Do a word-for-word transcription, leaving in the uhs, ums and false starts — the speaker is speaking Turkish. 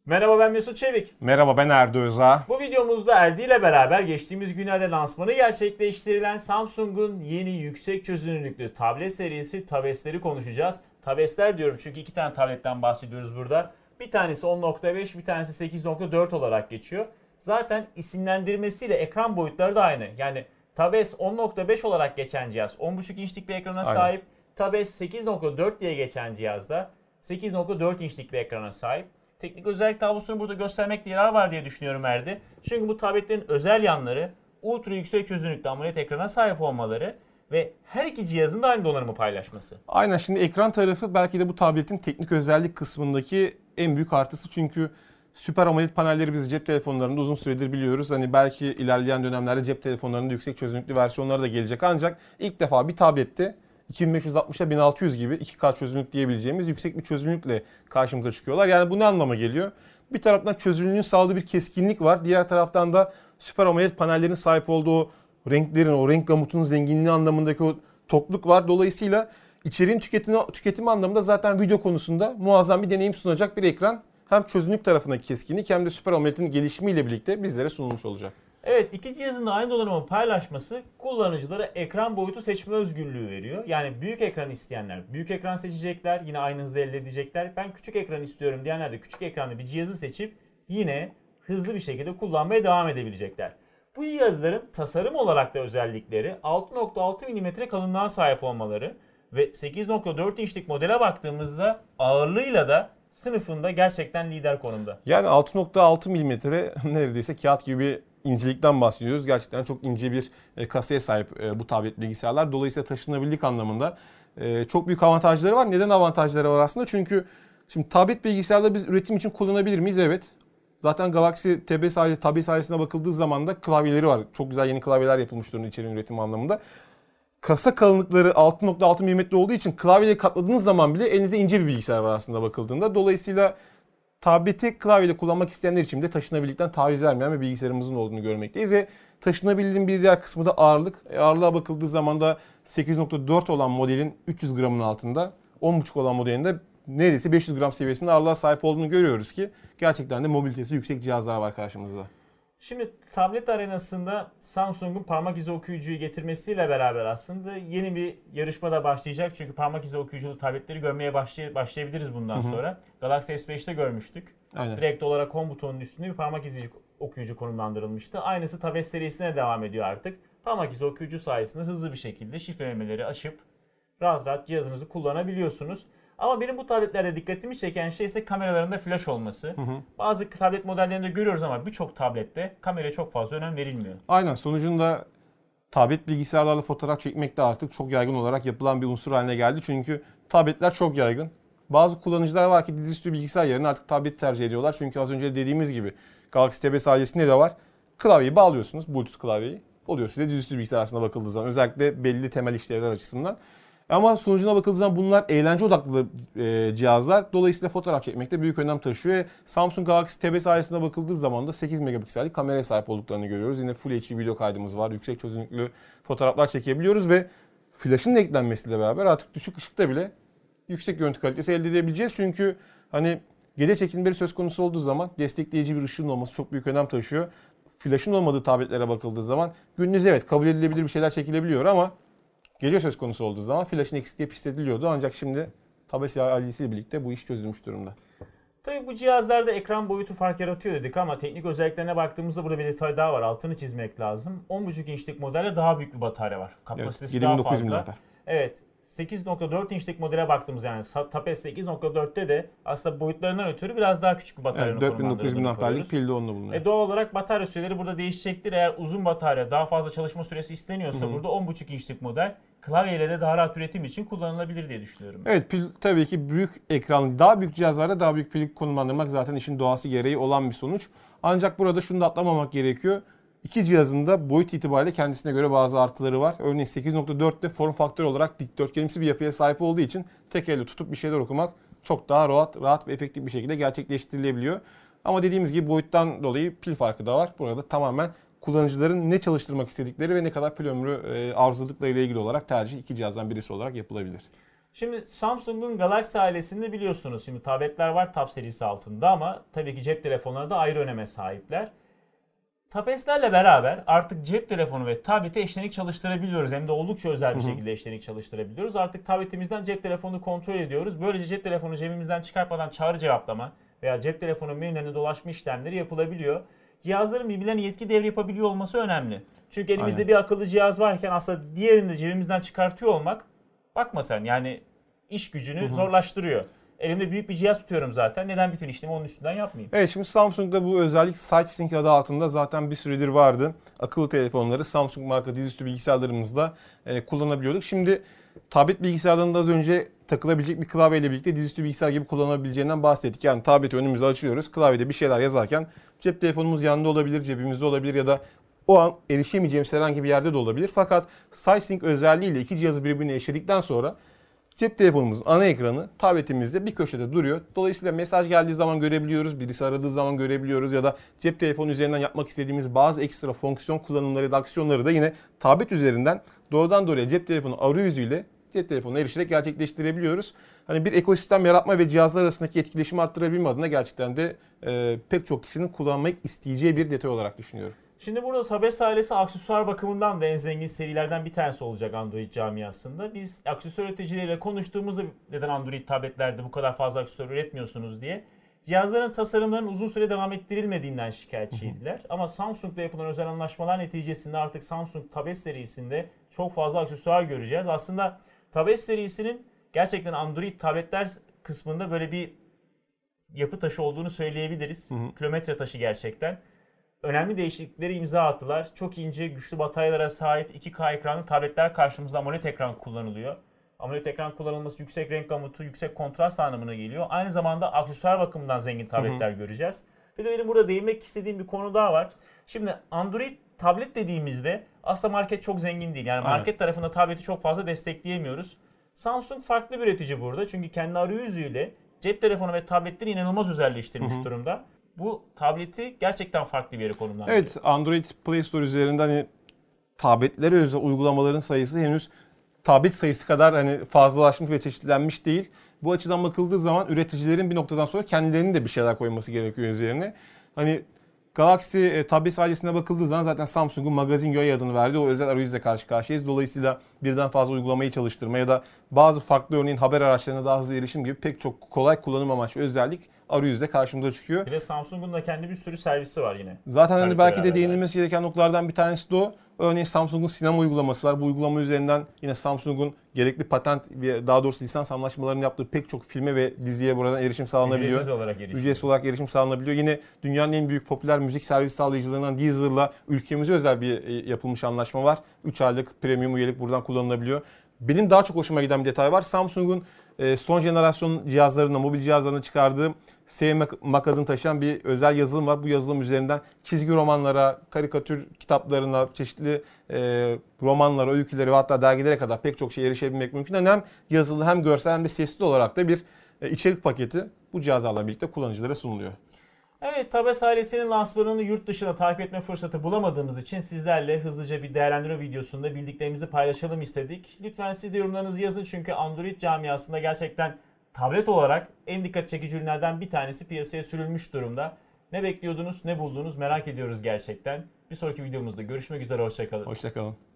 Merhaba, ben Mesut Çevik. Merhaba, ben Erdo Özağ. Bu videomuzda Erdi ile beraber geçtiğimiz günlerde lansmanı gerçekleştirilen Samsung'un yeni yüksek çözünürlüklü tablet serisi Tabes'leri konuşacağız. Tabes'ler diyorum çünkü iki tane tabletten bahsediyoruz burada. Bir tanesi on nokta beş, bir tanesi sekiz nokta dört olarak geçiyor. Zaten isimlendirmesiyle ekran boyutları da aynı. Yani Tabes on nokta beş olarak geçen cihaz on buçuk inçlik bir ekrana Aynen. sahip. Tabes sekiz nokta dört diye geçen cihazda sekiz nokta dört inçlik bir ekrana sahip. Teknik özellik tablosunu burada göstermekte yarar var diye düşünüyorum Erdi. Çünkü bu tabletlerin özel yanları ultra yüksek çözünürlüklü AMOLED ekrana sahip olmaları ve her iki cihazın da aynı donanımı paylaşması. Aynen, şimdi ekran tarafı belki de bu tabletin teknik özellik kısmındaki en büyük artısı. Çünkü Süper AMOLED panelleri biz cep telefonlarında uzun süredir biliyoruz. Hani belki ilerleyen dönemlerde cep telefonlarında yüksek çözünürlüklü versiyonları da gelecek. Ancak ilk defa bir tablette iki bin beş yüz altmışa bin altı yüz gibi iki K çözünürlük diyebileceğimiz yüksek bir çözünürlükle karşımıza çıkıyorlar. Yani bu ne anlama geliyor? Bir taraftan çözünürlüğün sağladığı bir keskinlik var. Diğer taraftan da Süper AMOLED panellerin sahip olduğu o renklerin, o renk gamutunun zenginliği anlamındaki o tokluk var. Dolayısıyla içeriğin tüketimi, tüketimi anlamında zaten video konusunda muazzam bir deneyim sunacak bir ekran. Hem çözünürlük tarafındaki keskinlik hem de Süper AMOLED'in gelişimiyle birlikte bizlere sunulmuş olacak. Evet, iki cihazın da aynı donanımı paylaşması kullanıcılara ekran boyutu seçme özgürlüğü veriyor. Yani büyük ekran isteyenler büyük ekran seçecekler, yine aynı hızı elde edecekler. Ben küçük ekran istiyorum diyenler de küçük ekranlı bir cihazı seçip yine hızlı bir şekilde kullanmaya devam edebilecekler. Bu cihazların tasarım olarak da özellikleri altı nokta altı milimetre kalınlığa sahip olmaları ve sekiz nokta dört inçlik modele baktığımızda ağırlığıyla da sınıfında gerçekten lider konumda. Yani altı nokta altı milimetre neredeyse kağıt gibi bir incelikten bahsediyoruz. Gerçekten çok ince bir kasaya sahip bu tablet bilgisayarlar. Dolayısıyla taşınabilirlik anlamında çok büyük avantajları var. Neden avantajları var aslında? Çünkü şimdi tablet bilgisayarda biz üretim için kullanabilir miyiz? Evet. Zaten Galaxy Tab sayesinde, Tab sayesinde bakıldığı zaman da klavyeleri var. Çok güzel yeni klavyeler yapılmış durumda içeriğin üretimi anlamında. Kasa kalınlıkları altı nokta altı milimetre olduğu için klavyeyi katladığınız zaman bile elinize ince bir bilgisayar var aslında bakıldığında. Dolayısıyla tableti klavyede kullanmak isteyenler için de taşınabilirlikten taviz vermeyen bir bilgisayarımızın olduğunu görmekteyiz. Ve taşınabilirliğin bir diğer kısmı da ağırlık. E, ağırlığa bakıldığı zaman da sekiz nokta dört olan modelin üç yüz gramın altında, on buçuk olan modelin de neredeyse beş yüz gram seviyesinde ağırlığa sahip olduğunu görüyoruz ki gerçekten de mobilitesi yüksek cihazlar var karşımızda. Şimdi tablet arenasında Samsung'un parmak izi okuyucuyu getirmesiyle beraber aslında yeni bir yarışma da başlayacak. Çünkü parmak izi okuyuculu tabletleri görmeye başlay- başlayabiliriz bundan hı hı. sonra. Galaxy S beşte görmüştük. Aynen. Direkt olarak home butonunun üstünde bir parmak izi okuyucu konumlandırılmıştı. Aynısı Tab serisine devam ediyor artık. Parmak izi okuyucu sayesinde hızlı bir şekilde şifrelemeleri aşıp rahat rahat cihazınızı kullanabiliyorsunuz. Ama benim bu tabletlerde dikkatimi çeken şey ise kameralarında flash olması. Hı hı. Bazı tablet modellerinde görüyoruz ama birçok tablette kameraya çok fazla önem verilmiyor. Aynen, sonucunda tablet bilgisayarlarla fotoğraf çekmek de artık çok yaygın olarak yapılan bir unsur haline geldi. Çünkü tabletler çok yaygın. Bazı kullanıcılar var ki dizüstü bilgisayar yerine artık tableti tercih ediyorlar. Çünkü az önce dediğimiz gibi Galaxy Tab sayesinde de var. Klavyeyi bağlıyorsunuz, Bluetooth klavyeyi. Oluyor size dizüstü bilgisayar aslında bakıldığı zaman. Özellikle belli temel işlevler açısından. Ama sonucuna bakıldığı zaman bunlar eğlence odaklı e, cihazlar. Dolayısıyla fotoğraf çekmekte büyük önem taşıyor. Samsung Galaxy Tab sayesinde bakıldığı zaman da sekiz megapiksellik kameraya sahip olduklarını görüyoruz. Yine Full H D video kaydımız var. Yüksek çözünürlüklü fotoğraflar çekebiliyoruz ve flash'ın eklenmesiyle beraber artık düşük ışıkta bile yüksek görüntü kalitesi elde edebileceğiz. Çünkü hani gece çekimleri söz konusu olduğu zaman destekleyici bir ışığın olması çok büyük önem taşıyor. Flash'ın olmadığı tabletlere bakıldığı zaman gündüz evet kabul edilebilir bir şeyler çekilebiliyor ama gece söz konusu olduğu zaman flash'ın eksikliği hissediliyordu. Ancak şimdi Tab ailesiyle birlikte bu iş çözülmüş durumda. Tabii bu cihazlarda ekran boyutu fark yaratıyor dedik ama teknik özelliklerine baktığımızda burada bir detay daha var. Altını çizmek lazım. on buçuk inçlik modelde daha büyük bir batarya var. Kapasitesi evet, daha fazla. Evet. sekiz nokta dört inçlik modele baktığımız yani Tab sekiz nokta dörtte de aslında boyutlarından ötürü biraz daha küçük bir bataryanın evet, dört bin dokuz yüz miliamperlik pil de onunla bulunuyor. E doğal olarak batarya süreleri burada değişecektir. Eğer uzun batarya, daha fazla çalışma süresi isteniyorsa Hı-hı. burada on buçuk inçlik model klavyeyle de daha rahat üretim için kullanılabilir diye düşünüyorum. Evet, pil tabii ki büyük ekran, daha büyük cihazlarda daha büyük pil konumlandırmak zaten işin doğası gereği olan bir sonuç. Ancak burada şunu da atlamamak gerekiyor. İki cihazın da boyut itibariyle kendisine göre bazı artıları var. Örneğin sekiz nokta dörtte form faktör olarak dikdörtgenimsi bir yapıya sahip olduğu için tek elle tutup bir şeyler okumak çok daha rahat, rahat ve efektif bir şekilde gerçekleştirilebiliyor. Ama dediğimiz gibi boyuttan dolayı pil farkı da var. Burada tamamen kullanıcıların ne çalıştırmak istedikleri ve ne kadar pil ömrü arzuladıkları ile ilgili olarak tercih iki cihazdan birisi olarak yapılabilir. Şimdi Samsung'un Galaxy ailesinde biliyorsunuz şimdi tabletler var Tab serisi altında ama tabii ki cep telefonları da ayrı öneme sahipler. Tab S'lerle beraber artık cep telefonu ve tableti eşlenik çalıştırabiliyoruz. Hem de oldukça özel bir şekilde eşlenik çalıştırabiliyoruz. Artık tabletimizden cep telefonu kontrol ediyoruz. Böylece cep telefonu cebimizden çıkartmadan çağrı cevaplama veya cep telefonu menülerine dolaşma işlemleri yapılabiliyor. Cihazların birbirlerine yetki devri yapabiliyor olması önemli. Çünkü elimizde Aynen. bir akıllı cihaz varken aslında diğerini de cebimizden çıkartıyor olmak, bakma sen yani iş gücünü hı hı. zorlaştırıyor. Elimde büyük bir cihaz tutuyorum zaten. Neden bütün işlemi onun üstünden yapmayayım? Evet, şimdi Samsung'da bu özellik SideSync adı altında zaten bir süredir vardı. Akıllı telefonları Samsung marka dizüstü bilgisayarlarımızda e, kullanabiliyorduk. Şimdi tablet bilgisayarlarında az önce takılabilecek bir klavyeyle birlikte dizüstü bilgisayar gibi kullanabileceğinden bahsettik. Yani tableti önümüze açıyoruz. Klavyede bir şeyler yazarken cep telefonumuz yanında olabilir, cebimizde olabilir ya da o an erişemeyeceğimiz herhangi bir yerde de olabilir. Fakat SideSync özelliğiyle iki cihazı birbirine eşledikten sonra cep telefonumuzun ana ekranı tabletimizde bir köşede duruyor. Dolayısıyla mesaj geldiği zaman görebiliyoruz, birisi aradığı zaman görebiliyoruz ya da cep telefonu üzerinden yapmak istediğimiz bazı ekstra fonksiyon kullanımları ya da aksiyonları da yine tablet üzerinden doğrudan doğruya cep telefonu arayüzüyle cep telefonuna erişerek gerçekleştirebiliyoruz. Hani bir ekosistem yaratma ve cihazlar arasındaki etkileşimi arttırabilme adına gerçekten de e, pek çok kişinin kullanmayı isteyeceği bir detay olarak düşünüyorum. Şimdi burada Tab S ailesi aksesuar bakımından da en zengin serilerden bir tanesi olacak Android camiasında. Biz aksesuar üreticileriyle konuştuğumuzda neden Android tabletlerde bu kadar fazla aksesuar üretmiyorsunuz diye cihazların tasarımlarının uzun süre devam ettirilmediğinden şikayetçiydiler. Ama Samsung'da yapılan özel anlaşmalar neticesinde artık Samsung Tab S serisinde çok fazla aksesuar göreceğiz. Aslında Tab S serisinin gerçekten Android tabletler kısmında böyle bir yapı taşı olduğunu söyleyebiliriz. Hı hı. Kilometre taşı gerçekten. Önemli değişiklikleri imza attılar. Çok ince, güçlü bataryalara sahip iki K ekranlı tabletler karşımızda AMOLED ekran kullanılıyor. AMOLED ekran kullanılması yüksek renk gamutu, yüksek kontrast anlamına geliyor. Aynı zamanda aksesuar bakımından zengin tabletler hı hı. göreceğiz. Bir de benim burada değinmek istediğim bir konu daha var. Şimdi Android tablet dediğimizde aslında market çok zengin değil. Yani market evet. tarafında tableti çok fazla destekleyemiyoruz. Samsung farklı bir üretici burada. Çünkü kendi arayüzüyle cep telefonu ve tabletleri inanılmaz özelleştirmiş hı hı. durumda. Bu tableti gerçekten farklı bir yere konumlandırıyor. Evet, Android Play Store üzerinden hani tabletlere özel uygulamaların sayısı henüz tablet sayısı kadar hani fazlalaşmış ve çeşitlenmiş değil. Bu açıdan bakıldığı zaman üreticilerin bir noktadan sonra kendilerinin de bir şeyler koyması gerekiyor üzerine. Hani Galaxy e, tablet ailesine bakıldığı zaman zaten Samsung'un Magazine U I adını verdiği o özel arayüzle karşı karşıyayız. Dolayısıyla birden fazla uygulamayı çalıştırma ya da bazı farklı örneğin haber araçlarına daha hızlı erişim gibi pek çok kolay kullanım amaçlı özellik arayüzde karşımıza çıkıyor. Bir de Samsung'un da kendi bir sürü servisi var yine. Zaten hani belki de değinilmesi gereken noktalardan bir tanesi de o. Örneğin Samsung'un sinema uygulaması var. Bu uygulama üzerinden yine Samsung'un gerekli patent ve daha doğrusu lisans anlaşmalarını yaptığı pek çok filme ve diziye buradan erişim sağlanabiliyor. Ücretsiz olarak erişim. Ücretsiz olarak erişim sağlanabiliyor. Yine dünyanın en büyük popüler müzik servis sağlayıcılarından Deezer'la ülkemize özel bir yapılmış anlaşma var. üç aylık premium üyelik buradan kullanılabiliyor. Benim daha çok hoşuma giden bir detay var. Samsung'un son jenerasyon cihazlarında, mobil cihazlarına çıkardığı S M Mac adını taşıyan bir özel yazılım var. Bu yazılım üzerinden çizgi romanlara, karikatür kitaplarına, çeşitli e, romanlara, öykülere ve hatta dergilere kadar pek çok şeye erişebilmek mümkün. Yani hem yazılı hem görsel hem de sesli olarak da bir e, içerik paketi bu cihazlarla birlikte kullanıcılara sunuluyor. Evet, Tab S ailesinin lansmanını yurt dışında takip etme fırsatı bulamadığımız için sizlerle hızlıca bir değerlendirme videosunda bildiklerimizi paylaşalım istedik. Lütfen siz de yorumlarınızı yazın çünkü Android camiasında gerçekten tablet olarak en dikkat çekici ürünlerden bir tanesi piyasaya sürülmüş durumda. Ne bekliyordunuz, ne buldunuz merak ediyoruz gerçekten. Bir sonraki videomuzda görüşmek üzere, hoşça kalın. Hoşça kalın.